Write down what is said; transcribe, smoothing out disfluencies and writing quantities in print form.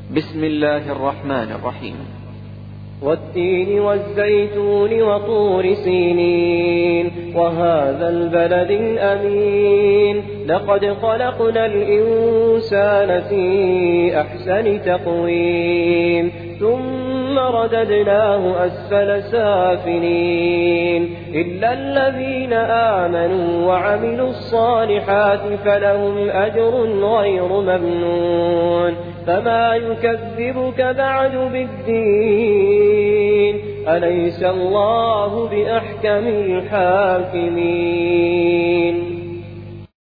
بسم الله الرحمن الرحيم. والتين والزيتون وطور سينين وهذا البلد الأمين لقد خلقنا الإنسان في أحسن تقويم ثم رددناه أسفل سافلين إلا الذين آمنوا وعملوا الصالحات فلهم أجر غير ممنون فما يكذبك بعد بالدين أليس الله بأحكم الحاكمين.